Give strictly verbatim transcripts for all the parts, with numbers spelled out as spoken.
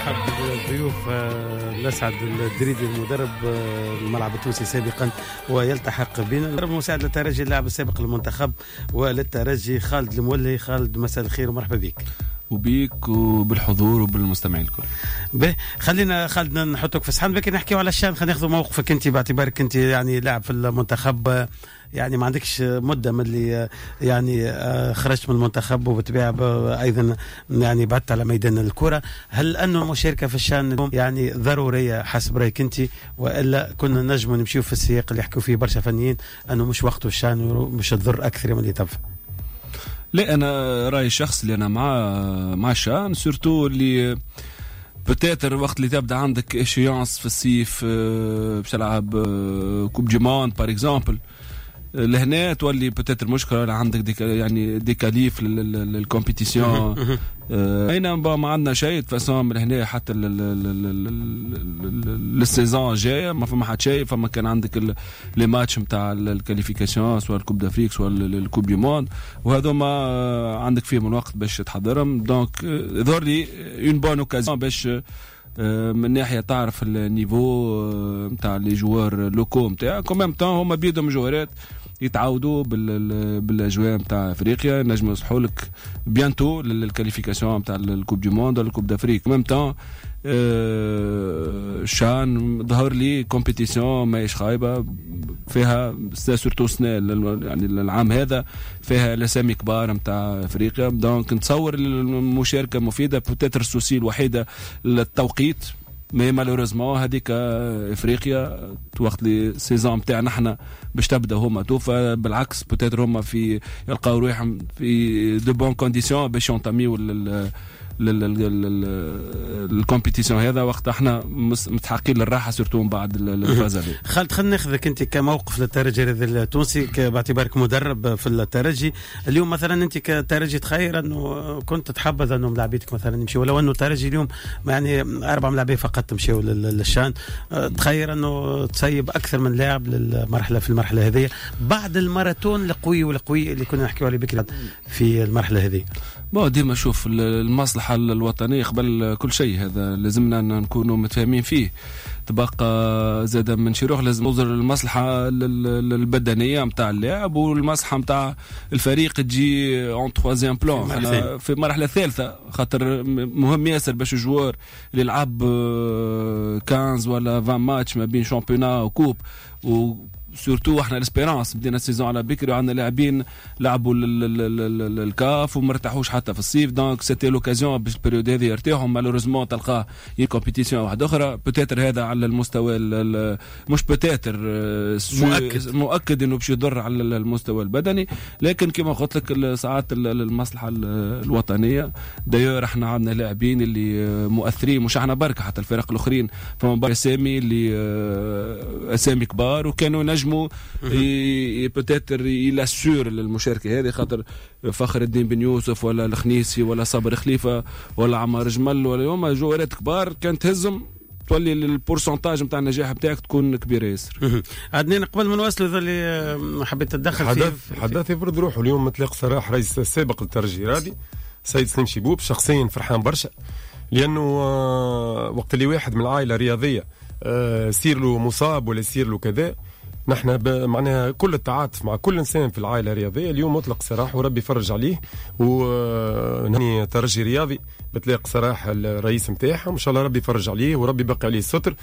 نرحب بالضيوف الأسعد الدريدي المدرب الملعب التونسي سابقا ويلتحق بنا المدرب المساعد للترجي اللاعب السابق للمنتخب وللترجي خالد المولي. خالد مساء الخير ومرحبا بك. وبيك وبالحضور وبالمستمعين الكل. به خلينا خالد نحطك في الصحن بك نحكيو على الشان. خلينا ناخذ موقفك انت باعتبارك انت يعني لاعب في المنتخب، يعني ما عندكش مده من اللي يعني خرجت من المنتخب وبتبيع ايضا يعني بعدت على ميدان الكره. هل انه المشاركه في الشان يعني ضروريه حسب رايك انت، والا كنا نجم نمشيو في السياق اللي يحكوا فيه برشا فنيين انه مش وقته الشان ومش تضر اكثر من اللي تنفع؟ لا، انا رايي الشخص اللي انا مع مع الشان سورتو اللي بتاتر وقت اللي تبدا عندك اشيانس في الصيف باش تلعب كوب دي موند بار اكزامبل، لهنا تولي بتاتر مشكله عندك ديك يعني ديكاليف للكومبيتيسيون. اين ما عندنا شيء تفاصيل من هنا حتى السيزون جايه ما فما حد شيء. فما كان عندك لي ماتش نتاع الكاليفيكاسيون سواء الكوب دافريك سواء الكوب دي موند، وهذو ما عندك فيهم الوقت باش تحضرهم. دونك ظهر لي اون بون اوكازيون باش من ناحيه تعرف النيفو نتاع لي جوار لوكو نتاع كوميم طون هما بيدهم جوارات يتعاودوا بالاجواء نتاع افريقيا، نجموا يصحوا لك بيانتو للكاليفيكاسيون نتاع الكوب دي موند ولا الكوب دافريك. ميم طون شان ظهر لي كومبيتيسيون ماهيش خايبه فيها سورتو سنه يعني العام هذا فيها الاسامي كبار نتاع افريقيا. دونك نتصور المشاركه مفيده. بوتيتر السوسي الوحيده للتوقيت مي مالوريزمون هذيك افريقيا وقت لي سيزون نتاعنا احنا باش تبدا هما توفى بالعكس بوتيتر هما في يلقاو روحهم في دو بون كونديسيون باش ينتميو للكومبيتيسيون هذا وقت احنا متحققين للراحه سورتو من بعد الفاز هذه. خالد خلينا ناخذك انت كموقف للترجي التونسي باعتبارك مدرب في الترجي اليوم. مثلا انت كترجي تخيل انه كنت تحبذ انه ملاعبيتك مثلا يمشيوا، ولو انه الترجي اليوم يعني اربع ملاعبيه فقط تمشيوا للشان، تخيل انه تسيب اكثر من لاعب للمرحله في المرحله هذه بعد الماراثون القوي والقوي اللي كنا نحكيوا عليه بكره في المرحله هذه. بو ديما شوف المصلحة الوطنية قبل كل شيء، هذا لازمنا نكونوا متفاهمين فيه. تبقى زاد من شروح لازم نظر المصلحة البدنية متاع اللاعب والمصلحة متاع الفريق تجي اون تروازيام بلان في المرحلة الثالثة، خاطر مهم ياسر باش الجوار اللي يلعب خمسة ولا عشرين ماتش ما بين شامبيونا وكوب و سورتو احنا الاسبيرانس بدينا السيزون على بكري وعندنا لاعبين لعبوا الكاف وما ارتاحوش حتى في الصيف. دونك سيتي لوكازيون باش البريود هذه يرتاحوا. مالوريزمون تلقاه كومبيتيسيون واحده اخرى بوتيتر هذا على المستوى مش بوتيتر مؤكد مؤكد انه باش يضر على المستوى البدني، لكن كما قلت لك ساعات المصلحه الوطنيه. دايور احنا عندنا لاعبين اللي مؤثرين مش احنا بركه حتى الفرق الاخرين فما اسامي اللي اسامي كبار وكانوا نجم بوتيتر يلاسور المشاركه هذه، خاطر فخر الدين بن يوسف ولا الخنيسي ولا صابر خليفه ولا عمار جمل ولا يوم جوارات كبار كانت تهزم تولي البورسنتاج نتاع النجاح بتاعك تكون كبيره ياسر. عدنان قبل ما نواصلوا ذا اللي حبيت تتدخل حدث فيه حدث يفرض روحه اليوم مطلق صراحه رئيس السابق للترجي رادي سيد سليم شيبوب شخصيا فرحان برشا، لانه وقت اللي واحد من العائله رياضيه يصير له مصاب ولا يصير له كذا، نحن معناها كل التعاطف مع كل انسان في العائله الرياضيه اليوم مطلق صراحه وربي يفرج عليه. ونهني ترجي رياضي بتلاقي صراحه الرئيس نتاعهم ان شاء الله ربي يفرج عليه وربي يبقى عليه الستر.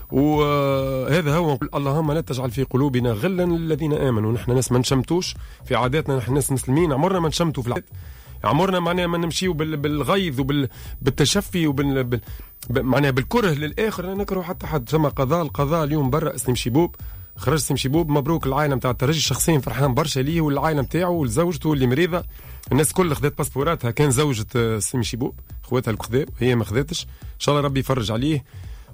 وهذا هو اللهم لا تجعل في قلوبنا غلا للذين امنوا. نحن ناس ما نشمتوش في عاداتنا، نحن ناس مسلمين عمرنا ما نشمتوا في العادات. عمرنا معناها ما نمشيو بالغيظ وبالتشفي وبال معناها بالكره للاخر. لا نكره حتى حد. ثم قضاء القضاء اليوم برا سليم شيبوب خرج سليم شيبوب مبروك. العائله نتاع الترجي شخصيا فرحان برشا ليه والعائله نتاعو وزوجته اللي مريضه. الناس كل خذت باسبوراتها، كان زوجة سليم شيبوب خواتها الخذا هي ما خذتش. ان شاء الله ربي يفرج عليه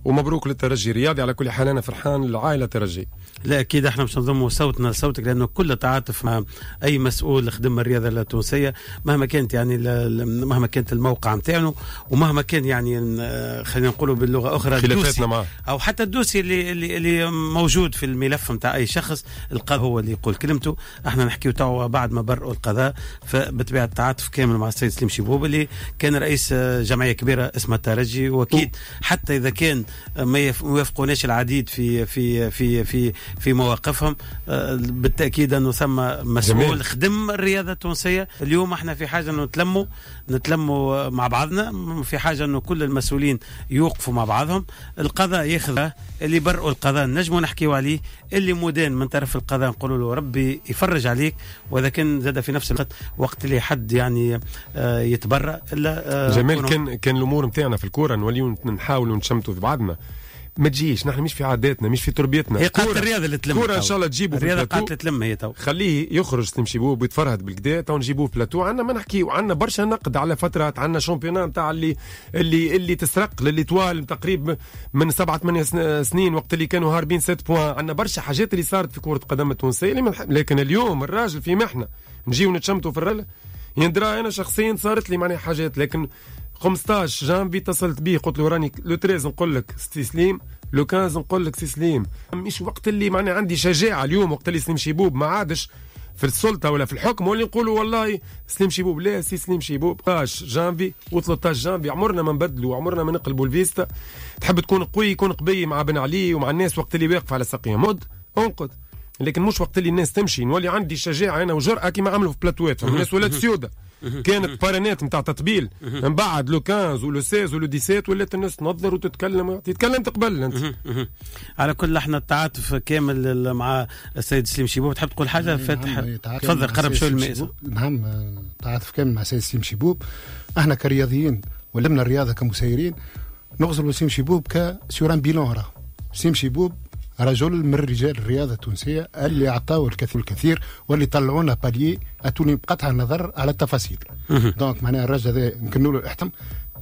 ومبروك للترجي الرياضي. على كل حال انا فرحان للعائله الترجي. لا اكيد احنا مش نضموا صوتنا لصوتك، لانه كل تعاطف مع اي مسؤول خدم الرياضه التونسيه مهما كانت يعني مهما كانت الموقع نتاعو ومهما كان يعني خلينا نقولوا باللغه اخرى خلافاتنا معه او حتى الدوسي اللي اللي اللي موجود في الملف نتاع اي شخص، القضاء هو اللي يقول كلمته. احنا نحكيو تو بعد ما برئوا القضاء، فبطبيعه التعاطف كامل مع السيد سليم شيبوب اللي كان رئيس جمعيه كبيره اسمها الترجي، واكيد حتى اذا كان ما يوافقوناش العديد في في في في في مواقفهم، بالتاكيد انه ثم مسؤول جميل. خدم الرياضه التونسيه. اليوم احنا في حاجه انه نتلموا نتلموا مع بعضنا، في حاجه انه كل المسؤولين يوقفوا مع بعضهم. القضاء ياخذ اللي برئوا القضاء نجموا نحكيوا عليه، اللي مدان من طرف القضاء نقولوا له ربي يفرج عليك، واذا كان زاد في نفس الوقت وقت اللي حد يعني يتبرأ الا جميل. كان كان الامور نتاعنا في الكوره نوليو نحاولوا نشمتوا في بعضنا، ما تجيش نحن مش في عاداتنا مش في تربيتنا. هي قالت الرياضه اللي تلم كوره ان شاء الله تجيبوا الرياضه قالت تلم هي تو خليه يخرج سليم شيبوب ويتفرهد بالكدا تو نجيبوه في بلاتو. عندنا ما نحكيو، عندنا برشا نقد على فترات، عندنا شامبيونات نتاع اللي اللي اللي تسرق للي طوال تقريبا من سبعة ثمانية سنين وقت اللي كانوا هاربين ست بوان. عندنا برشا حاجات اللي صارت في كرة القدم التونسية، لكن اليوم الراجل في محنه نجيو نتشمتوا في الرله. يندرى انا شخصيا صارت لي معناها حاجات، لكن خمسطاش جانفي اتصلت بيه قلت له راني لو ثلاثة نقول لك سي سليم، لو خمسطاش نقول لك سي سليم. مش وقت اللي معناها عندي شجاعه اليوم وقت اللي سليم شيبوب ما عادش في السلطه ولا في الحكم واللي نقولوا والله سليم شيبوب، لا سي سليم شيبوب ثلاثة عشر جانفي و13 جانفي عمرنا ما نبدلوا، عمرنا ما نقلبوا الفيستا. تحب تكون قوي يكون قبي مع بن علي ومع الناس وقت اللي واقف على ساقيهم مد انقد، لكن مش وقت اللي الناس تمشي نولي عندي شجاعه انا وجرأه كما عملوا في بلاتواتهم الناس ولات سيوده. كانت بارانات نتاع تطبيل من بعد لو خمسطاش ولو ستة عشر ولو سبعة عشر ولات الناس تنظر وتتكلم تتكلم تقبل انت. على كل احنا التعاطف كامل مع السيد سليم شيبوب. تحب تقول حاجه فاتح؟ تفضل قرب شوي المئة. نعم تعاطف كامل مع السيد سليم شيبوب. احنا كرياضيين ولمنا الرياضه كمسيرين نغزلوا سليم شيبوب كسيوران بيلون. راه سليم شيبوب رجل من رجال الرياضة التونسية اللي أعطاه الكثير الكثير واللي طلعونا بالي أتوني بقطع النظر على التفاصيل. دونك معناها الرجل هذا يمكن له الاحترام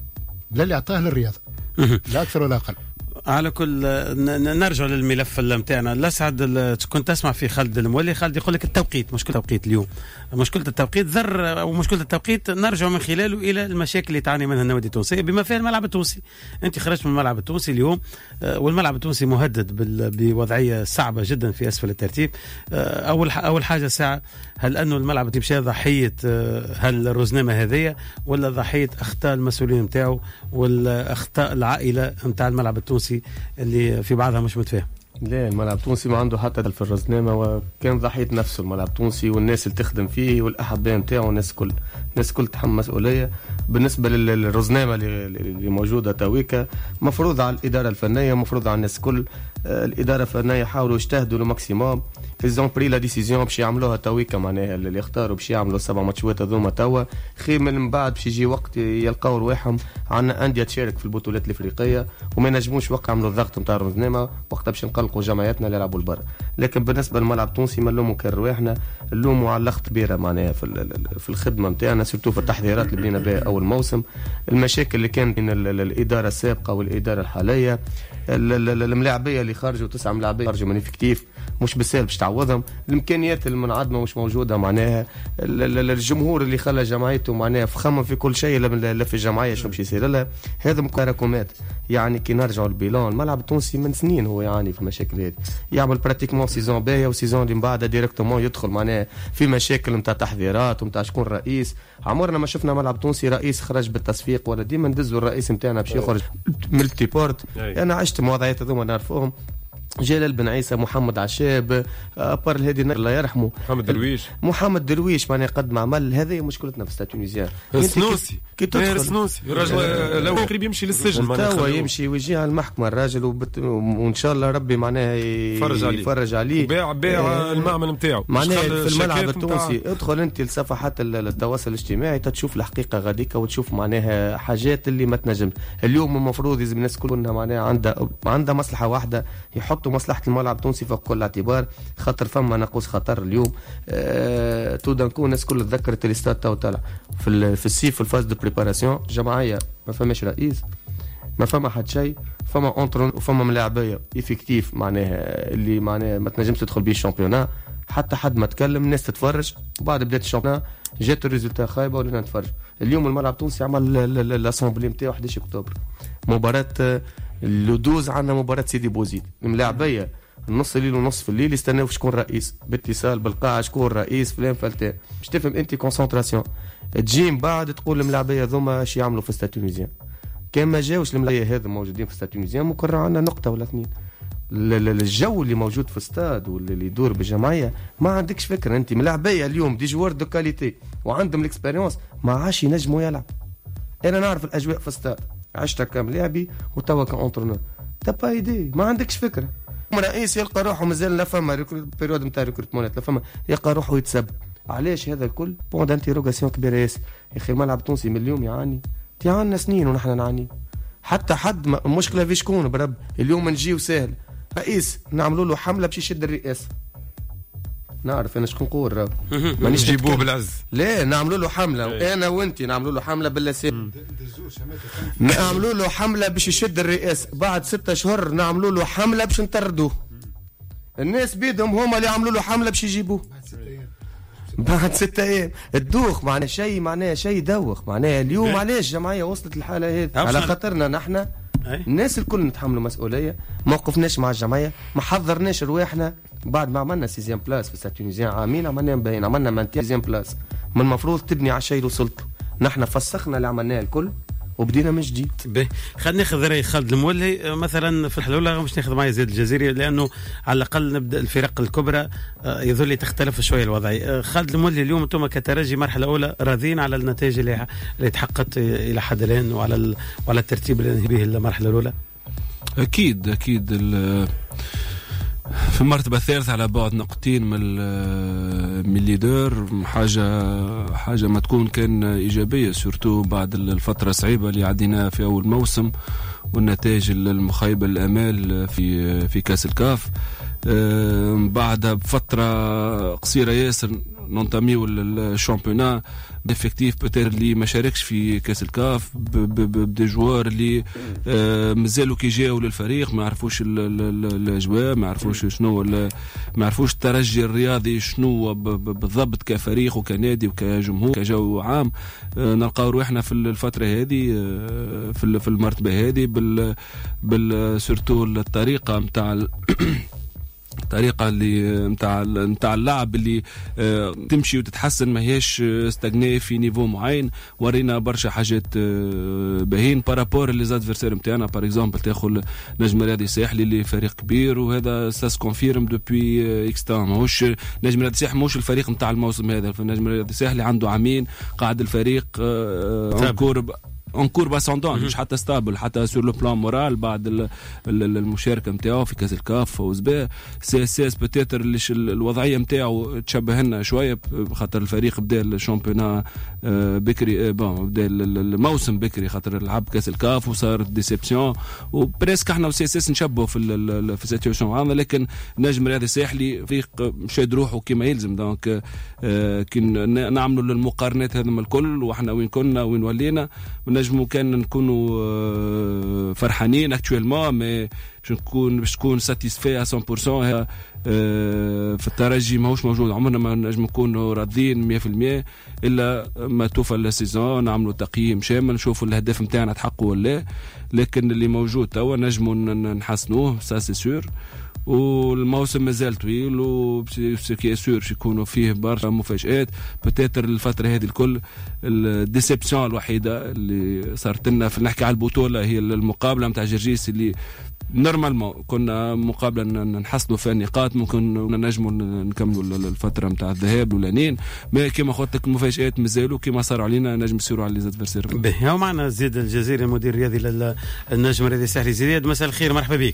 للي أعطاه للرياضة لا أكثر ولا أقل. على كل نرجع للملف نتاعنا. الأسعد كنت تسمع في خالد المولي، خالد يقول لك التوقيت مشكلة التوقيت اليوم، مشكلة التوقيت ذر أو مشكلة التوقيت نرجع من خلاله إلى المشاكل اللي تعاني منها النوادي التونسية بما فيها الملعب التونسي. أنت خرجت من الملعب التونسي اليوم والملعب التونسي مهدد بوضعية صعبة جدا في أسفل الترتيب. أول أول حاجة ساعة، هل أنه الملعب التونسي ضحية هل الرزنامة هذية ولا ضحية أخطاء المسؤولين نتاعو ولا أخطاء العائلة نتاع الملعب التونسي اللي في بعضها مش متفاهم؟ لا الملعب التونسي ما عنده حتى في الرزنامة، وكان ضحية نفسه الملعب التونسي والناس اللي تخدم فيه والأحباء نتاعو والناس كل الناس كل تحمل مسؤولية. بالنسبة للرزنامة اللي موجودة تويكا مفروض على الإدارة الفنية، مفروض على الناس كل. الإدارة الفنية حاولوا يجتهدوا لماكسيموم، ils ont pris la décision باش يعملوها تويكا معناها اللي اختاروا باش يعملوا السبع ماتشات هذوما توا. خير من بعد باش يجي وقت يلقاو رواحهم عندنا أندية تشارك في البطولات الأفريقية وما نجموش وقت يعملوا الضغط نتاع الرزنامة وقتها باش نقلقوا جمعياتنا اللي يلعبوا البر. لكن بالنسبة للملعب التونسي ما نلوموا كان رواحنا، نلوموا على اللخط كبيرة معناها في في الخدمة نتاعنا، سورتو في التحضيرات اللي بدينا بها أول موسم. المشاكل اللي كان بين الإدارة السابقة والإدارة الحالية، الملاعبية اللي خرجوا تسعة ملاعبية خرجوا من افكتيف مش بالسهل باش تعوضهم، الامكانيات المنعدمه مش موجوده معناها، الجمهور اللي خلى جمعيته معناها فخمم في كل شيء لا في الجمعيه شنو باش يصير لها. هذا مكركمات يعني كي نرجعوا البيلون الملعب التونسي من سنين هو يعاني في المشاكل هذه، يعمل براتيكمون سيزون باهيه وسيزون اللي من بعدها ديريكتومون يدخل معناها في مشاكل نتاع تحضيرات ونتاع شكون رئيس. عمرنا ما شفنا ملعب تونسي رئيس خرج بالتصفيق ولا ديما ندزوا الرئيس نتاعنا باش يخرج ملتي بورت. انا عشت مواضيعات هذوما نعرفوهم. جلال بن عيسى، محمد عشاب، بار الهادي الله يرحمه، محمد درويش محمد درويش معناها قد ما عمل. هذه مشكلتنا في ستاتونيزيان. السنوسي كي تدخل السنوسي الراجل لو قريب يمشي للسجن معناها توا يمشي ويجي على المحكمه الراجل وبت... وان شاء الله ربي معناها يفرج عليه يفرج عليه باع باع آه المعمل نتاعو معناها في الملعب التونسي. ادخل انت لصفحات التواصل الاجتماعي تشوف الحقيقه غاديك وتشوف معناها حاجات اللي ما تنجم. اليوم المفروض لازم الناس كلها معناها عندها عندها مصلحه واحده، يحطوا مصلحه الملعب التونسي فوق كل اعتبار، خاطر فما ناقوس خطر اليوم. أه... تو دانكو الناس كل تذكرت الاستاد تو طلع في في السيف في الفاز دو بريباراسيون جمعيه ما فماش رئيس ما فما حد شيء. فما اونترون وفما ملاعبيه افكتيف معناها اللي معناها ما تنجمش تدخل بيه الشامبيونا، حتى حد ما تكلم الناس تتفرج. بعد بدايه الشامبيونا جات الريزلتا خايبه ولينا نتفرج. اليوم الملعب التونسي عمل الاسامبلي نتاعو احد عشر اكتوبر، مباراه اللودوز عندنا مباراه سيدي بوزيد، الملاعبيه النص الليل ونص في الليل يستناو شكون رئيس، باتصال بالقاعه شكون رئيس فلان فلتان، باش تفهم انت كونسنتراسيون. تجي من بعد تقول الملاعبيه ذوما اش يعملوا في ستاد تونيزيان، كان ما جاوش الملاعبيه هذا موجودين في ستاد تونيزيان مقرر عندنا نقطه ولا اثنين. الجو اللي موجود في استاد واللي يدور بالجمعيه ما عندكش فكره. انت ملاعبيه اليوم دي جوار دو كاليتي وعندهم الاكسبيريونس ما عادش ينجموا يلعب. انا نعرف الاجواء في استاد، عشتها كملاعبي وتوا كاونترونور، تبا ايدي ما عندكش فكره. رئيس يلقى روحه مازال لا فما بيريود نتاع ريكروتمون لا فما، يلقى روحه يتسب. علاش هذا الكل؟ بون انتيروغاسيون كبيره ياسر. يا اخي الملعب التونسي من اليوم يعاني، يعاني سنين ونحن نعاني. حتى حد المشكله في شكون برب. اليوم نجيو سهل رئيس نعملوا له حمله باش يشد الرئاسه، نعرف انا شكون نقول راهو مانيش نجيبوه بالعز، لا نعملوا له حمله انا وانت نعملوا له حمله باللسان، نعملوا له حمله باش يشد الرئاسه. بعد ستة اشهر نعملوا له حمله باش نطردوه. الناس بيدهم هما اللي عملوا له حمله باش يجيبوه بعد ستة ايام. الدوخ معناه شيء، معناه شيء يدوخ معناه. اليوم علاش الجمعيه وصلت الحاله هذه؟ على خاطرنا نحن الناس الكل نتحملوا مسؤوليه، ما وقفناش مع الجمعيه، ما حضرناش رواحنا. بعد ما عملنا سيزيام بلاس في ستاد تونيزيان عامين عملنا مبين، عملنا مانتيا سيزيام بلاس، من المفروض تبني على الشيء اللي وصلت. نحن فسخنا اللي عملناه الكل وبدينا من جديد. خلينا ناخذ راي خالد المولي مثلا في الحلول، مش ناخذ معي زيد الجزيري لانه على الاقل نبدا الفرق الكبرى يظل تختلف شويه الوضعيه. خالد المولي اليوم انتم كترجي مرحله اولى راضين على النتائج اللي اللي تحققت الى حد الان وعلى ال... وعلى الترتيب اللي به المرحله الاولى؟ اكيد اكيد في المرتبة الثالثة على بعد نقطتين من من الليدر، حاجة حاجة ما تكون كان إيجابية سورتو بعد الفترة الصعيبة اللي عديناها في أول موسم والنتائج المخيبة الآمال في في كأس الكاف. بعدها بفترة قصيرة ياسر ننتميو للشامبيونا بإفكتيف بتر اللي ما شاركش في كاس الكاف، بدي جوار اللي مازالوا كي جاوا للفريق ما يعرفوش الاجواء، ما يعرفوش شنو، ما يعرفوش الترجي الرياضي شنو بالضبط كفريق وكنادي وكجمهور كجو عام. نلقاو روحنا في الفتره هذه في المرتبه هذه بال بال سورتو الطريقه نتاع الطريقه اللي نتاع نتاع اللعب اللي اه تمشي وتتحسن، ما هيش استغناء في نيفو معين. ورينا برشا حاجات اه باهين بارابور لي زادفيرسير نتاعنا. بار اكزومبل تاخذ نجم رياضي ساحلي اللي فريق كبير، وهذا ساس كونفيرم دوبوي اكس تام. ماهوش نجم رياضي ساحلي ماهوش الفريق نتاع الموسم هذا، النجم رياضي ساحلي عنده عامين قاعد الفريق اه انكور انكور باسوندون، مش حتى ستابل حتى سور لو بلان مورال بعد المشاركه نتاعو في كاس الكاف فوز به. سي اس اس بتاتر اللي الوضعيه نتاعو تشبه لنا شويه خاطر الفريق بدا الشامبيونا بكري، بون بدا الموسم بكري خاطر لعب كاس الكاف وصارت ديسيبسيون، وبريسك احنا وسي اس اس نشبهوا في في السيتويشن هذا. لكن نجم رياضي ساحلي فريق شاد روحه كما يلزم، دونك كي نعملوا المقارنات هذم الكل واحنا وين كنا وين ولينا نجمو كان نكونوا فرحانين اكتويلمون، مي باش نكون باش تكون ساتيسفي مية بالمية في الترجي ماهوش موجود. عمرنا ما نجم نكونوا راضيين مية بالمية الا ما توفى السيزون، نعملوا تقييم شامل نشوفوا الهدف نتاعنا تحققوا ولا. لكن اللي موجود توا نجموا نحسنوه سا سي سور، والموسم مازال طويل وسكي سور يكونوا فيه برشا مفاجآت. بتاتر الفترة هذه الكل الديسيبسيون الوحيدة اللي صارت لنا في نحكي على البطولة هي المقابلة متاع جرجيس اللي نورمالمون كنا مقابلة نحصلوا فيها النقاط، ممكن نجموا نكملوا الفترة متاع الذهاب والانين. ما كما قلت لك المفاجآت مازالوا كما صاروا علينا نجم يصيروا على ليزادفيرسير. به معنا زيد الجزيري المدير الرياضي للنجم الرياضي الساحلي. زياد مساء الخير، مرحبا بك.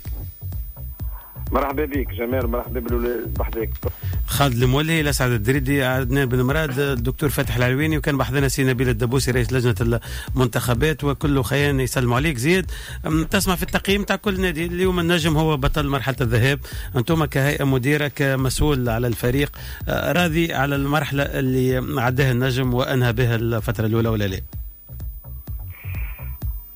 مرحبا بك جمال، مرحبا بالولاد بحذاك. خالد المولي، الاسعد الدريدي، عدنان بن مراد، الدكتور فاتح العلويني، وكان بحضنا سي نبيل الدبوسي رئيس لجنه المنتخبات، وكل خيان يسلموا عليك. زيد تسمع في التقييم تاع كل نادي اليوم النجم هو بطل مرحله الذهاب، انتم كهيئه مديره كمسؤول على الفريق راضي على المرحله اللي عداها النجم وانهى بها الفتره الاولى ولا لا؟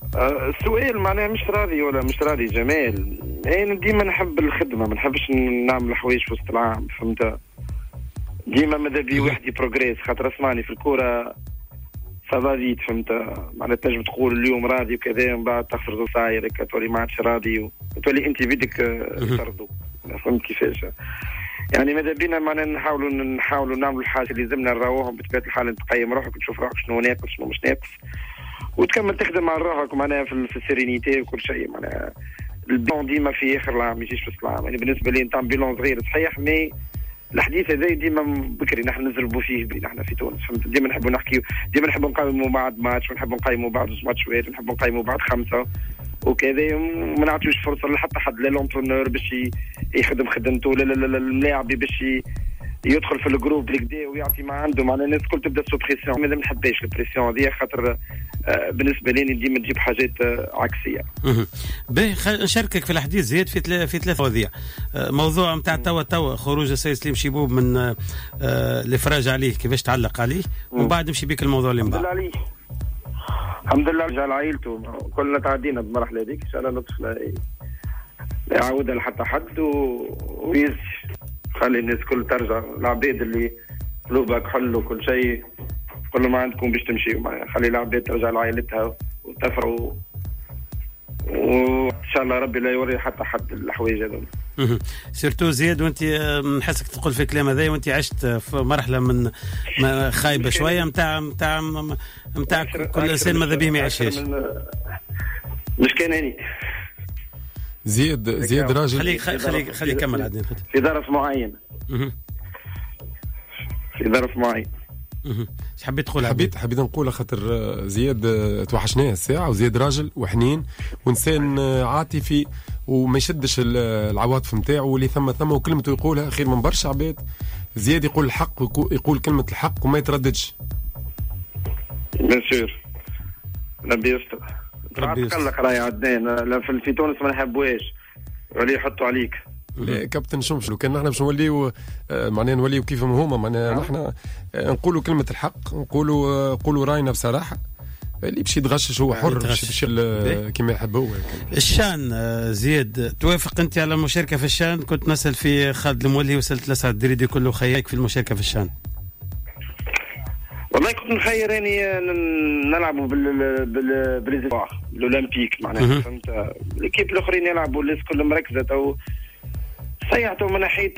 السؤال معناها مش راضي ولا مش راضي جمال. انا ديما نحب الخدمه، ما نحبش نعمل حوايج في وسط العام، فهمت؟ ديما ماذا بي واحد يبروغريس، خاطر اسمعني في الكوره فضاديت، فهمت؟ معناها تنجم تقول اليوم راضي وكذا، من بعد تخسر صاير تولي ما عادش راضي وتولي انت بيدك تردو. فهمت كيفاش؟ يعني ماذا بينا معناها نحاولوا نحاولوا نعملوا الحاجه اللي لازمنا نراوهم بطبيعه الحال، تقيم روحك وتشوف روحك شنو ناقص شنو مش ناقص، وتكمل تخدم على روحك معناها في, في السيرينيتي وكل شيء. معناها البلان ديما في اخر العام ما يجيش في وسط العام. يعني بالنسبه لي نتاع بلان صغير صحيح، مي الحديث هذا ديما بكري نحن نزربوا فيه بين احنا في تونس، فهمت؟ ديما نحبوا نحكيو، ديما نحبوا نقيموا بعد ماتش، ونحبوا نقيموا بعد زوج ماتشات، ونحبوا نقيموا بعد خمسه وكذا، وما نعطيوش فرصه لحتى حد، لا لونترونور باش يخدم خدمته، لا لا لا الملاعب باش يدخل في الجروب كدا ويعطي ما عنده. معناها الناس الكل تبدا سو بريسيون، ماذا ما نحبهاش البريسيون هذه، خاطر آه بالنسبه لي ديما تجيب حاجات آه عكسيه. باهي نشاركك في الحديث زياد في تل... في ثلاث مواضيع. آه موضوع نتاع توا توا خروج السيد سليم شيبوب من آه الافراج عليه، كيفاش تعلق عليه، ومن بعد نمشي بك الموضوع اللي من بعد. الحمد لله عليه، الحمد لله رجع لعائلته، كلنا تعدينا بالمرحله هذيك، ان شاء الله لطف لا يعاودها لحتى حد ويزي خلي الناس كل ترجع، العباد اللي قلوبها كحل وكل شيء كل ما عندكم باش تمشي، خلي العباد ترجع لعائلتها وتفرحوا، وان شاء الله ربي لا يوري حتى حد الحوايج هذول. سيرتو زياد، وانت نحسك تقول في الكلام هذا وانت عشت في مرحله من خايبه شويه نتاع نتاع نتاع كل انسان ماذا به ما يعيشهاش. مش كان هاني زياد زياد راجل خلي خلي خلي يكمل عدنان في ظرف معين، في ظرف معين. ايش حبيت تقول؟ حبيت حبيت نقول خاطر زياد توحشناه الساعه، وزياد راجل وحنين وانسان عاطفي وما يشدش العواطف نتاعو، واللي ثم ثم وكلمته يقولها خير من برشا عباد. زياد يقول الحق، يقول كلمه الحق وما يترددش. بيان سور، ربي يستر. تقلق راهي عدنان في تونس ما نحبوهاش ولا يحطوا عليك. لا كابتن شمش، لو كان نحن باش نوليو معناها نوليو كيفهم هما، معناها نحن نقولوا كلمه الحق، نقولوا نقولوا راينا بصراحه، اللي باش يتغشش هو حر باش كما يحب هو. الشان زياد، توافق انت على المشاركه في الشان؟ كنت نسال في خالد المولي وسالت لسعد الدريدي كله خياك في المشاركه في الشان. والله كنت نخير يعني نلعبوا بال بال بالزفاع الاولمبيك معناها، فهمت؟ الكيب الاخرين يلعبوا الناس كلها مركزه تو سيعتوا من ناحيه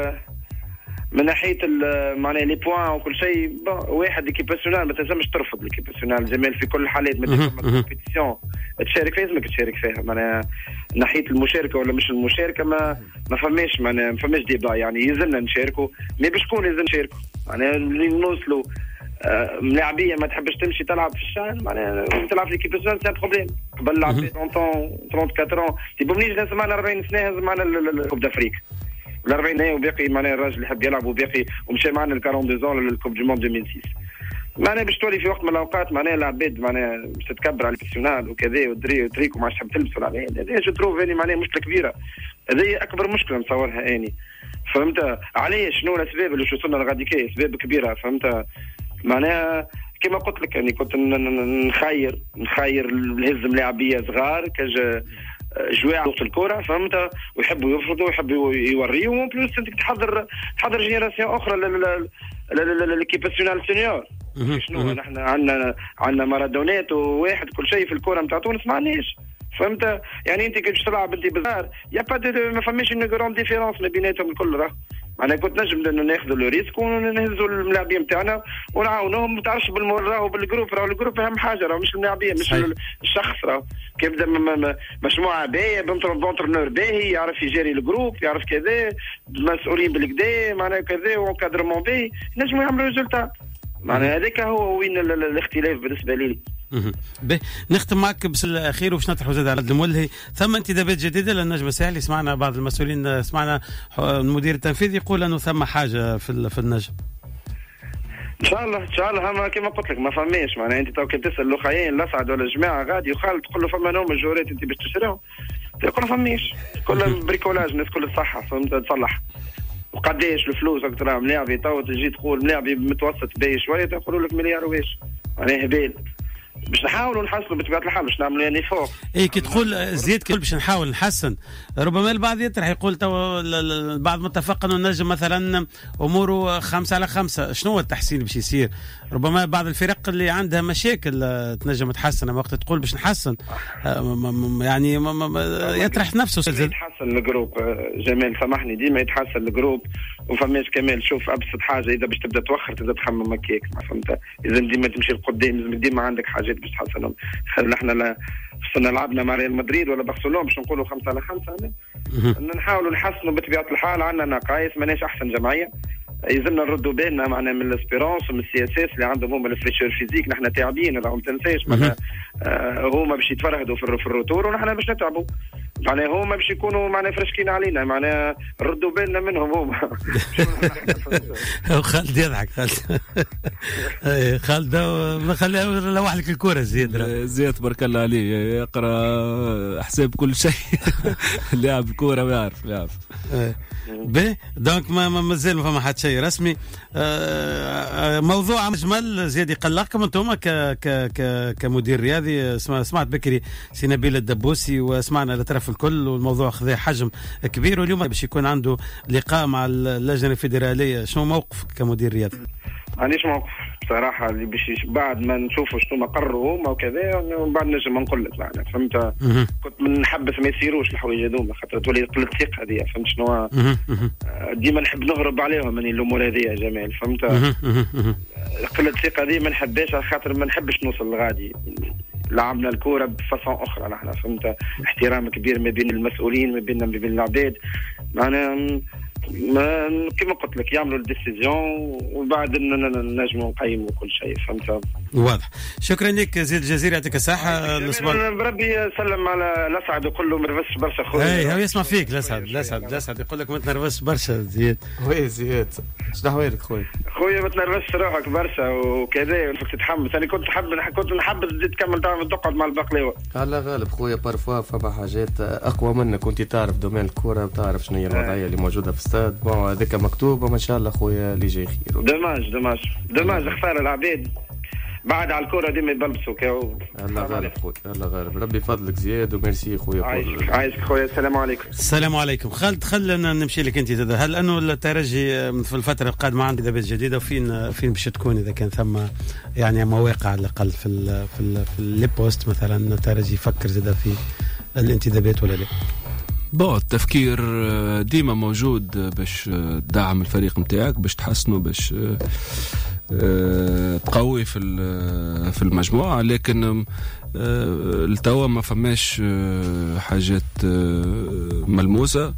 من ناحيه معناها لي بوان وكل شيء. واحد ايكيباسيونال ما تنجمش ترفض الايكيباسيونال جمال في كل الحالات، ما تنجم كومبيتيسيون تشارك فيها لازمك تشارك فيها. معناها ناحيه المشاركه ولا مش المشاركه ما ما فماش معناها ما فماش ديبا، يعني يلزمنا نشاركوا، مي بشكون لازم نشاركوا؟ معناها اللي نوصلوا ملاعبيه ما تحبش تمشي تلعب في الشان، معناها تلعب في ليكيباسيون سي بروبليم. قبل العباد اونطون ثلاثة وأربعين تيبونيش لازم معنا أربعين سنه، لازم معنا الكوب دافريك الأربعين سنه وباقي معناها الراجل يحب يلعب وباقي ومشى معنا ال أربعين زون للكوب دو موند ألفين وستة. معناها باش تولي في وقت من الاوقات معناها العباد معناها باش تتكبر على البروفيسيونال وكذا ودري وتريك وما عادش تحب تلبس ولا على هذا. جو تروف يعني معناها مشكله كبيره، هذه اكبر مشكله نصورها اني، فهمت؟ علاش شنو الاسباب اللي وصلنا لغاديكي؟ اسباب كبيره، فهمت؟ معناها كما قلت لك يعني كنت نخير نخير الهز ملاعبيه صغار كج جواع وقت الكره، فهمت؟ ويحبوا يفرضوا ويحبوا يوريوا، ومن بلوس انت تحضر تحضر جينيراسيون اخرى للكيباسيونال سينيور. شنو نحن عندنا عندنا مارادونات وواحد كل شيء في الكره نتاع تونس ما عندناش، فهمت؟ يعني انت كي تلعب انت بزار يا با ما فماش اون غراند ديفيرونس ما بيناتهم الكل. راه انا كنت نجم ناخذوا لو ريسك ونهزوا الملاعبيه نتاعنا ونعاونوهم. ما تعرفش بالمور راهو بالجروب، راهو الجروب اهم حاجه، راهو مش الملاعبيه مش حي. الشخص راهو كيبدا مجموعه باهيه بونترونور باهي يعرف يجاري الجروب يعرف كذا مسؤولين بالكدا معناها كذا وكادرمون باهي نجموا يعملوا ريزولتا. معناها هذاك هو وين الاختلاف بالنسبه لي. به نختم معك بسؤال الاخير وباش نطرحوا زاد على المولهي. ثم انتدابات جديده للنجم الساحلي، سمعنا بعض المسؤولين، سمعنا المدير التنفيذي يقول انه ثم حاجه في في النجم. ان شاء الله ان شاء الله كما قلت لك ما فماش معناها انت تو كي تسال الاخرين الاسعد ولا الجماعه غادي يخالط تقول له فما نوم الجورات انت باش تشريهم تقول له فماش كل بريكولاج الناس كل الصحه فهمت تصلح. وقداش الفلوس اكثر ملاعبي تو تجي تقول ملاعبي متوسط باهي شويه تقولوا لك مليار واش معناها هبال. باش نحاولوا نحسنوا بطبيعه الحال، باش نعملوا يعني فوق. اي كي تقول زيد كي باش نحاول نحسن، ربما البعض يطرح يقول تو البعض متفق انه نجم مثلا اموره خمسة على خمسة، شنو هو التحسين باش يصير؟ ربما بعض الفرق اللي عندها مشاكل تنجم تحسن، وقت تقول باش نحسن يعني يطرح نفسه. يتحسن الجروب جمال، سامحني، ديما يتحسن الجروب وفماش كمال. شوف ابسط حاجه، اذا باش تبدا توخر تبدا تخمم هكاك، فهمت؟ اذا ديما تمشي لقدام لازم ديما عندك حاجات باش تحسنهم. خلينا احنا وصلنا لعبنا مع ريال مدريد ولا برشلونه باش نقولوا خمسة على خمسة، نحاولوا نحسنوا بطبيعه الحال. عندنا نقائص، ماناش احسن جمعيه، يلزمنا نردوا بالنا معنا من الاسبيرونس ومن السياسات اللي عندهم هما الفريشور فيزيك. نحن تعبين راهم تنساش معناها آه هما باش يتفرهدوا في الروتور ونحن باش نتعبوا، معناها هما باش يكونوا معنا فرشكين علينا، معناها ردوا بالنا منهم هما. خالد يضحك خالد خالد خلينا نلوح لك الكره. زيد زيد تبارك الله عليه يقرا حساب كل شيء. لاعب الكوره ما يعرف يعرف به. دونك ما مازال ما فما حتى شيء رسمي. موضوع مجمل زيد يقلقكم انتم ك ك كمدير رياضي. سمعت بكري سي نبيل الدبوسي وسمعنا الاطراف الكل، والموضوع خذ حجم كبير، واليوم باش يكون عنده لقاء مع اللجنه الفيدراليه. شنو موقفك كمدير رياضي؟ ما عنديش موقف بصراحه، اللي باش بعد ما نشوفوا شنو ما قرروا هما وكذا ومن بعد نجم نقول لك معناها، فهمت؟ كنت نحبس ما يصيروش الحوايج هذوما خاطر تولي قله ثقه هذه، فهمت شنو؟ ديما نحب نهرب عليهم من الامور هذه يا جمال، فهمت؟ قله الثقه هذه ما نحبهاش خاطر ما نحبش نوصل لغادي. لعبنا الكوره بفصل اخرى نحن، فهمت؟ احترام كبير ما بين المسؤولين ما بيننا ما بين العباد، معناها ما كما قلت لك يعملوا الديسيزيون وبعد نجموا نقيموا كل شيء، فهمت؟ واضح. شكرا لك زيد الجزيري، يعطيك الصحة. الاسبوع بربي يسلم على الاسعد وكل له مرفس برشا خويا. اي هو يسمع فيك الاسعد الاسعد الاسعد يقول لك ما تنرفزش برشا زيد. وي زيد شنو احوالك خويا؟ خويا ما تنرفزش روحك برشا وكذا ولفك تتحمس. انا كنت نحب كنت نحب تزيد تكمل تعمل تقعد مع البقلاوه. الله غالب خويا، بارفوا فما حاجات اقوى منك، كنت تعرف دومين الكوره وتعرف شنو هي الوضعيه اللي موجوده في الاستاد. بون هذاك مكتوب وما شاء الله خويا اللي جاي خير. دماج دماج دماج خساره العباد بعد على الكره ديما يبلبسوا كاو. الله غالب خويا، الله غالب، ربي يفضلك زياد وميرسي خويا. عايشك عايشك خويا، السلام عليكم. السلام عليكم. خالد خلينا نمشي لك انت. هل انه الترجي في الفتره القادمه عنده انتدابات جديده، وفين فين باش تكون اذا كان ثم يعني مواقع على الاقل في ال في ال في البوست مثلا الترجي يفكر زاد في الانتدابات ولا لا؟ بون التفكير ديما موجود باش تدعم الفريق نتاعك، باش تحسنه، باش تقوي في في المجموعه، لكن التوا ما فماش حاجات ملموسه.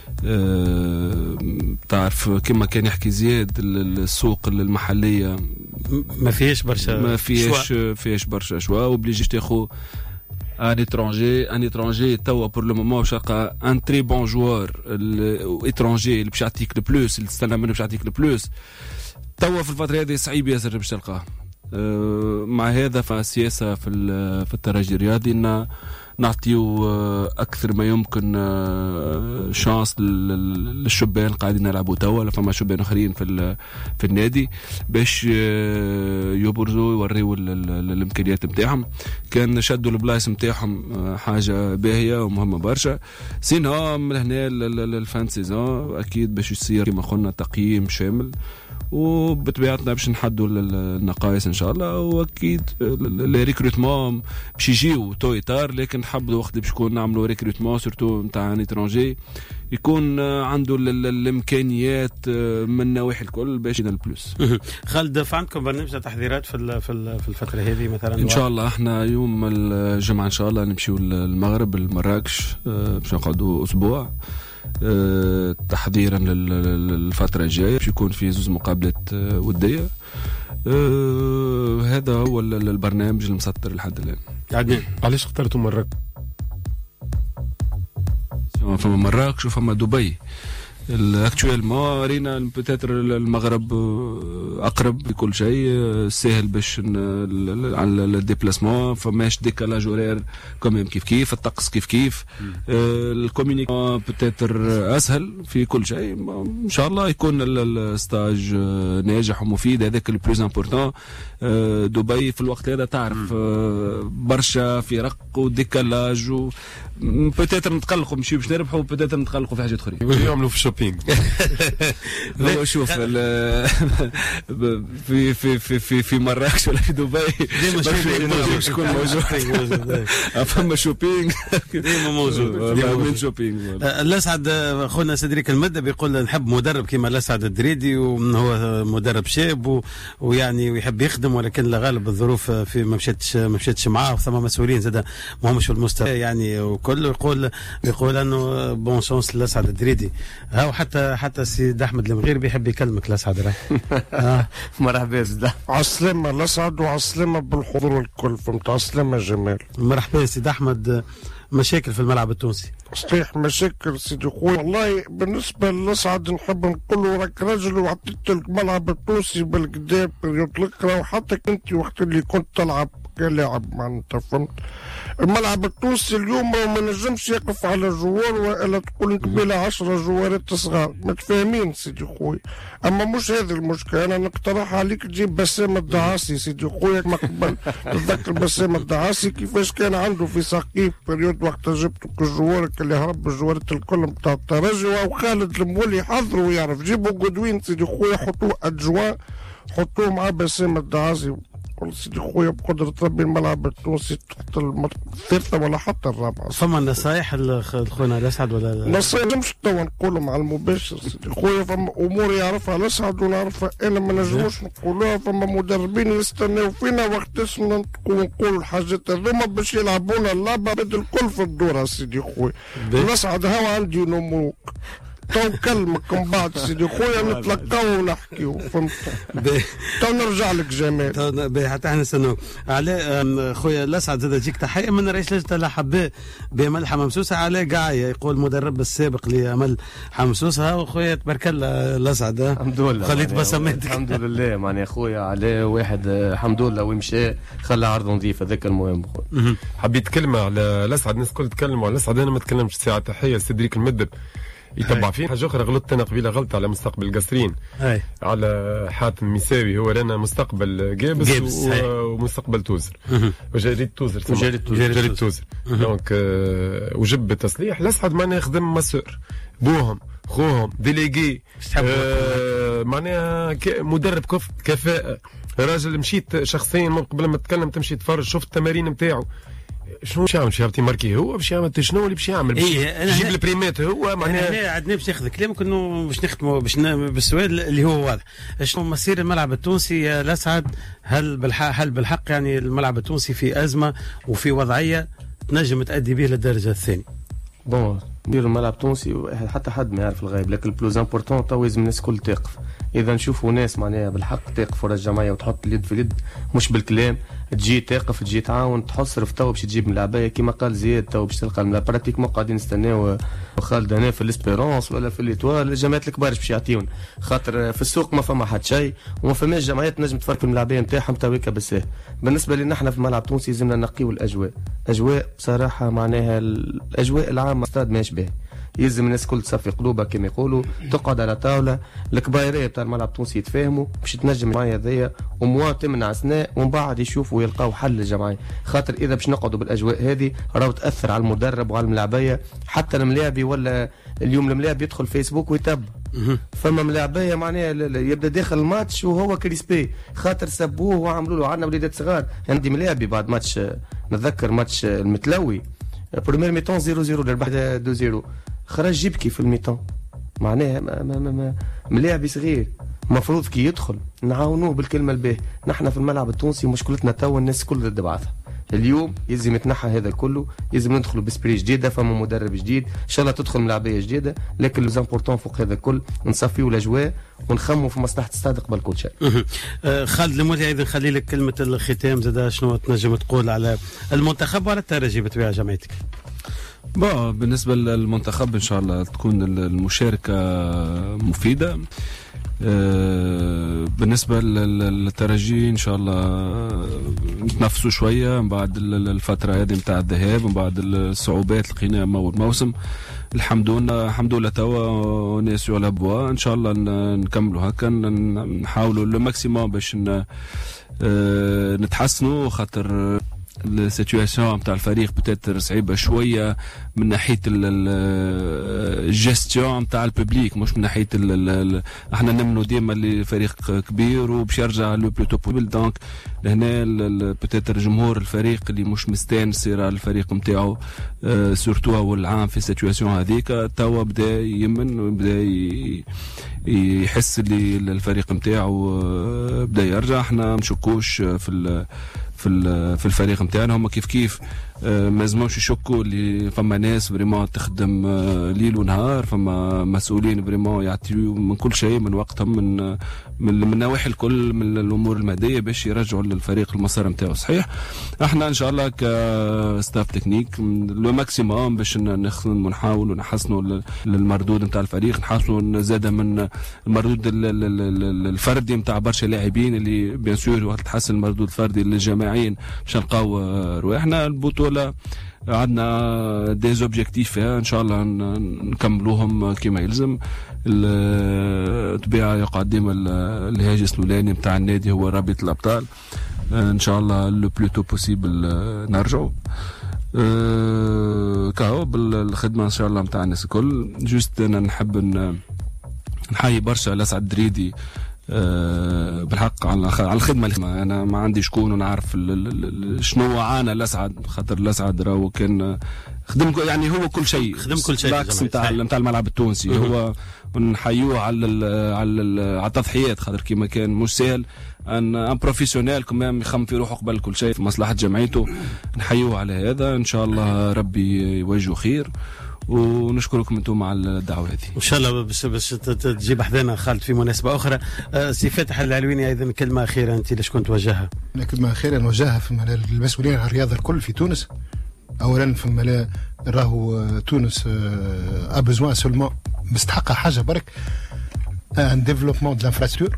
تعرف كما كان يحكي زياد السوق المحليه ما فيهاش برشا ما فيهاش فيهاش برشا شوا، وبليجي تاخذ ان اترونجي ان اترونجي توا بور لو مومون باش تلقى ان تري بون جوار اترونجي اللي باش يعطيك البلوس اللي تستنى منه باش يعطيك البلوس. توا في الفتره هذه صعيب ياسر باش تلقاه. مع هذا فالسياسه في في الترجي الرياضي ان نعطيو اكثر ما يمكن شانس للشبان قاعدين يلعبوا توا، فما شبان اخرين في في النادي باش يبرزوا يوريوا الامكانيات نتاعهم. كان شدوا البلايص نتاعهم حاجه باهيه ومهمه برشا. سينو من هنا الفان سيزون اكيد باش يصير كما قلنا تقييم شامل، وبطبيعتنا باش نحدوا النقائص ان شاء الله. واكيد الريكروتمون باش يجيو تو اطار، لكن نحب وقت باش نكون نعملوا ريكروتمون سورتو نتاع ان اترونجي يكون عنده الامكانيات من النواحي الكل باش يدير البلوس. خالد فعندكم برنامج تحضيرات في في الفتره هذه مثلا؟ ان شاء الله احنا يوم الجمعه ان شاء الله نمشيو للمغرب لمراكش باش نقعدوا اسبوع تحضيرا للفترة الجاية، باش يكون في زوز مقابلات ودية. هذا هو البرنامج المسطر لحد الآن. يعني علاش اخترتوا مراكش؟ فما مراكش وفما دبي. اكتويلمون رينا بوتيتر المغرب اقرب بكل شيء، سهل باش على الديبلاسمون، فماش ديكالاج اورير كوميم كيف كيف، الطقس كيف كيف، الكوميونيكاسيون بوتيتر اسهل في كل شيء. ان شاء الله يكون الستاج ناجح ومفيد، هذاك البلوز امبورتون. دبي في الوقت هذا تعرف برشا فرق وديكالاج و بوتيتر نتقلقوا مشي باش نربحوا، بوتيتر نتقلقوا في حاجات اخرى يعملوا في الشوبينغ. هو شوف في في في في في مراكش ولا في دبي ديما شكون موجود، فما شوبينغ ديما موجود من شوبينغ. الاسعد خونا سيدريك المدة بيقول نحب مدرب كيما الاسعد الدريدي، وهو مدرب شاب ويعني ويحب يخدم، ولكن لا غالب الظروف في ما مشاتش ما مشاتش معاه، وثم مسؤولين زاد ما همش في المستوى يعني وكل. يقول يقول انه بون شانس للاسعد الدريدي. هاو حتى حتى السيد احمد المغير بيحب يكلمك الاسعد راه. آه. مرحبا زدا عسلامة الاسعد وعسلامة بالحضور الكل، فهمت؟ عسلامة جمال. مرحبا سيد احمد. مشاكل في الملعب التونسي؟ صحيح مشاكل سيدي خويا. والله بالنسبة للأسعد نحب نقول راك راجل وعطيت الملعب التونسي بالقدام بريود الكرة، وحتى كنت وقت اللي كنت تلعب كلاعب معناتها، فهمت؟ الملعب التونسي اليوم ما نجمش يقف على جوار والا تقول قبيله عشرة جوارات صغار، متفاهمين سيدي خويا. اما مش هذا المشكله، انا نقترح عليك تجيب بسام الدعاسي سيدي خويا ما قبل. تذكر بسام الدعاسي كيفاش كان عنده في سقيف بريود وقت جبتوا الجوار اللي هرب الجوارات الكل نتاع الترجي، وخالد المولي حضره ويعرف. جيبوا قدوين سيدي خويا، حطوه ادجوان، حطوه مع بسام الدعاسي. قل سيدي خويا بقدرة ربي الملعب التونسي تحت الثالثة ولا حتى الرابعة. فما نصايح لخونا الأسعد ولا نصايح مش توا نقولهم على المباشر سيدي خويا، فما أمور يعرفها الأسعد ونعرفها أنا، ما نجموش نقولوها. فما مدربين يستناو فينا وقت اسمنا نقولوا الحاجات هذوما باش يلعبونا اللعبة بدل الكل في الدورة سيدي خويا. الأسعد هاو عندي نمروك تو كلمك من بعد سيدي خويا نتلقاو ونحكيو، فهمت؟ تو نرجع لك جمال. حتى احنا نستناو على خويا الاسعد. زاد تجيك تحيه من رئيس لجنه الاحباء بامل حمامسوسه على قاعيه، يقول مدرب السابق لامل حمامسوسه. وخويا تبارك الله الاسعد الحمد لله خليت بسمتك الحمد لله. معناها خويا على واحد الحمد لله ومشى خلى عرض نظيف، هذاك المهم. حبيت كلمه على الاسعد، الناس الكل تكلموا على الاسعد، انا ما تكلمتش. ساعه تحيه سيدريك المدب يتبع فيه. حاجه اخرى غلطت انا قبيله، غلطه على مستقبل القصرين، هاي. على حاتم مساوي، هو رانا مستقبل جابس, جابس و... ومستقبل توزر وجريد توزر وجريد توزر, جريد توزر. دونك آه وجب تصليح الاسعد معناها خدم مسور بوهم خوهم ديليغي آه معناها مدرب كف كفاءه. راجل مشيت شخصيا من قبل ما تتكلم تمشي تفرج، شفت التمارين نتاعو شنو باش يعمل؟ باش يعطي ماركي هو باش يعمل شنو اللي باش يعمل؟ يجيب البريمات هو معناها. احنا عندنا باش ناخذ كلامك انه باش نختموا باش بالسؤال اللي هو واضح. شنو مصير الملعب التونسي يا الاسعد؟ هل بالحق هل بالحق يعني الملعب التونسي في ازمه وفي وضعيه تنجم تأدي به للدرجه الثانيه؟ بون نديروا الملعب التونسي حتى حد ما يعرف الغايب، لكن البلوز امبورتون تو لازم الناس الكل تقف. اذا نشوفوا ناس معناها بالحق تقف ورا الجمعيه وتحط اليد في اليد، مش بالكلام، تجي تقف تجي تعاون تحصرف تو باش تجيب ملاعبيه كيما قال زياد. تو باش تلقى الملاعب براتيكمون قاعدين نستناو خالد هنا في الاسبيرونس ولا في ليتوال، الجمعيات الكبار باش يعطيون، خاطر في السوق ما فما حد شيء وما فماش جمعيات نجم تفرق الملاعبيه نتاعهم تويكا بالساهل. بالنسبه لنا احنا في الملعب التونسي لازمنا نقيو الاجواء، اجواء بصراحه معناها الاجواء العامه استاد ما يشبه. يلزم الناس كل تصفي قلوبها كما يقولوا، تقعد على طاوله الكبايريه بتاع الملعب التونسي يتفاهموا باش تنجم الجمعيه هذيا وموا تمنع سناء ومن بعد يشوفوا ويلقاو حل للجمعيه. خاطر اذا باش نقعدوا بالاجواء هذه راهو تاثر على المدرب وعلى الملاعبيه، حتى الملاعبي ولا اليوم الملاعب يدخل فيسبوك ويتبع. فما ملاعبيه معناها يبدا داخل الماتش وهو كريسبي خاطر سبوه وعملوا له. عندنا وليدات صغار، عندي ملاعبي بعد ماتش نتذكر ماتش المتلوي بريمير ميتون صفر صفر ربح اثنين صفر، خرج يبكي في الميتون. معناها ما ما ما ما ملاعبي صغير مفروض كي يدخل نعاونوه بالكلمه الباهيه. نحن في الملعب التونسي مشكلتنا توا الناس كل ضد بعضها. اليوم يلزم يتنحى هذا كله، يلزم ندخلوا بسبري جديده، فما مدرب جديد ان شاء الله تدخل ملاعبيه جديده، لكن لوزامبورتون فوق هذا الكل نصفيوا الاجواء ونخموا في مصلحه الستاد قبل كل شيء. خالد المولي ايضا خلي لك كلمه الختام زاد، شنو تنجم تقول على المنتخب وعلى الترجي بطبيعه جمعيتك؟ با بالنسبة للمنتخب إن شاء الله تكون المشاركة مفيدة. بالنسبة للترجي إن شاء الله نتنفسوا شوية من بعد الفترة هذه متاع الذهاب، من بعد الصعوبات لقيناها أول موسم. الحمد لله الحمد لله توا ناس على بوا إن شاء الله نكملوا هكا، نحاولوا الماكسيموم باش نتحسنوا، خاطر السيتواسيون نتاع الفريق بتاتر صعيبه شويه من ناحيه الجيستيون نتاع الببليك، مش من ناحيه احنا نمنوا ديما اللي فريق كبير وباش يرجع لو بلوتو بوبل. دونك لهنا بتاتر جمهور الفريق اللي مش مستانس يرى الفريق نتاعو سورتو اول عام في السيتواسيون هذيك، توا بدا يمن وبدا يحس اللي الفريق نتاعو بدا يرجع. احنا مشكوش في في في الفريق نتاعنا، هم كيف كيف ما لازموش يشكوا اللي فما ناس فريمون تخدم ليل ونهار، فما مسؤولين فريمون يعطيو من كل شيء من وقتهم من من النواحي الكل من الامور الماديه باش يرجعوا للفريق المسار نتاعو صحيح. احنا ان شاء الله كستاف تكنيك لو ماكسيموم باش نخدموا ونحاولوا نحسنوا المردود نتاع الفريق، نحسنوا زاده من المردود الفردي نتاع برشا لاعبين اللي بيان سور وقت تحسن المردود الفردي للجماعيين باش نلقاو رواحنا. البطوله عندنا دي زوبجيكتيف فيها ان شاء الله نكملوهم كما يلزم. الطبيعه يقعد ديما الهاجس الاولاني نتاع النادي هو رابطه الابطال، ان شاء الله لو بلوتو بوسيبل نرجعوا كاو بالخدمه ان شاء الله نتاع الناس الكل. جوست انا نحب نحيي برشا الاسعد الدريدي أه بالحق على على الخدمه اللي انا ما عندي شكون ونعرف شنو عانى الاسعد، خاطر الاسعد راهو كان خدم يعني هو كل شيء خدم كل شيء بالعكس نتاع نتاع الملعب التونسي. م- هو ونحيوه على ال على ال على التضحيات، خاطر كيما كان مش سهل ان ان بروفيسيونيل كمان يخم في روحه قبل كل شيء في مصلحه جمعيته. نحيوه على هذا، ان شاء الله ربي يوجهه خير، ونشكركم انتم على الدعوه هذه. ان شاء الله باش باش تجيب حدانا خالد في مناسبه اخرى. أه سي فاتح العلويني ايضا كلمه اخيره انت لشكون توجهها؟ كلمه اخيره نوجهها في المسؤولين على الرياضه الكل في تونس. اولا في الملا راهو تونس ا بوزوان سولمون مستحقه حاجه برك ان ديفلوبمون دو لانفراستركتور،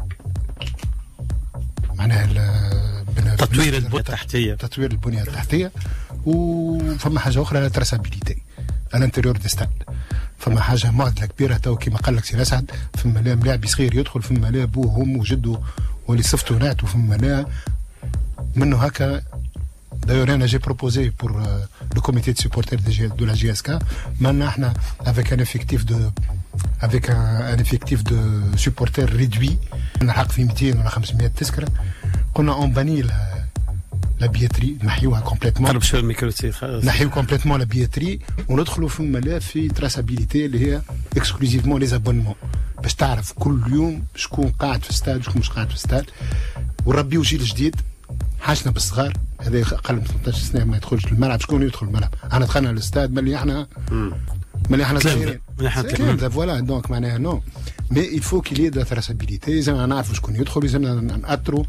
معناها تطوير البنيه التحتيه تطوير البنيه التحتيه. وفما حاجه اخرى لا تراسابيليتي الانتيريور دي ستاد. فما حاجه معضله كبيره تو كيما قال لك سي اسعد، فما لا لاعب صغير يدخل، فما لا ابوه وامه وجده واللي صفتوا نعتوا، فما لا منه هكا. D'ailleurs, j'ai proposé pour euh, le comité de supporters de, de la J S K. Maintenant, احنا avec un effectif de avec un, un effectif de supporters réduit, نلحق في مئتين ولا خمسمائة تذكرة. قلنا on bannit la la billetterie، نحيوها كومبليتمون. قرب شويه الميكرو سي خلاص. نحيو كومبليتمون لا بيتري وندخلوا في ملا في تراسابيليتي اللي هي اكسكلوزيفمون لي زابونمون، باش تعرف كل يوم شكون قاعد في الاستاد وشكون مش قاعد في الاستاد، ونربيو جيل جديد. حاجنا بالصغار هذا اقل من ثمانية عشر سنه ما يدخلش الملعب، شكون يدخل الملعب؟ احنا دخلنا الاستاد ملي احنا ملي احنا صغيرين فوالا. دونك معناها نو مي il faut qu'il y ait de la traçabilité. لازم نعرفوا شكون يدخل، لازم نأثروا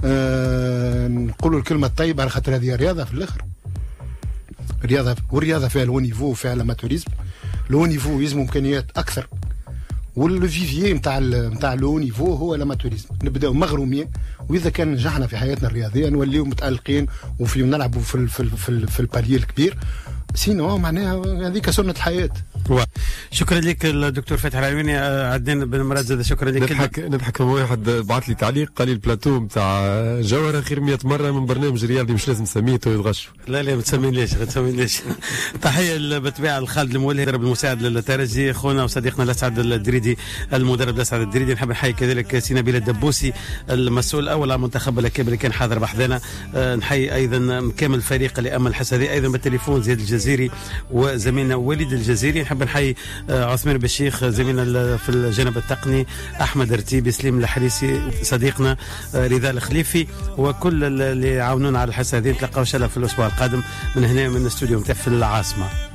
آه نقولوا الكلمه الطيبه، على خاطر هذه رياضه في الاخر رياضه، والرياضه فيها لو نيفو وفيها الاماتوريزم. لو نيفو يلزم امكانيات اكثر، والفيفيي نتاع نتاع لو نيفو هو الاماتوريزم. نبداو مغرومين، واذا كان نجحنا في حياتنا الرياضيه نوليو متالقين وفي نلعبوا في في في, في الباليه الكبير. سينو معناها هذيك سنه الحياه. شكرا لك الدكتور فتحي العلويني. عدنا بن مراد زاد شكرا لك. نضحك نضحك واحد بعث لي تعليق قال لي البلاتو نتاع جوهره خير مئة مره من برنامج رياضي مش لازم نسميته يتغشوا. لا لا ما تسمينيش ما تسمينيش. تحيه بالطبيعه لخالد المولي المدرب المساعد للترجي، خونا وصديقنا الاسعد الدريدي المدرب الاسعد الدريدي. نحب نحيي كذلك سي نبيل الدبوسي المسؤول الاول عن منتخب الكبير اللي كان حاضر بحذنا. نحيي ايضا كامل الفريق اللي امل الحسدي، ايضا بالتليفون زياد الجزيري وزميلنا وليد الجزيري. نحب نحيي عثمان بشيخ زميلنا في الجانب التقني، احمد رتيبي، سليم الحريسي صديقنا، رضا الخليفي، وكل اللي يعاونونا على الحسادين. نتلاقاو ان شاء الله في الاسبوع القادم من هنا من الاستوديو نتاع في العاصمه.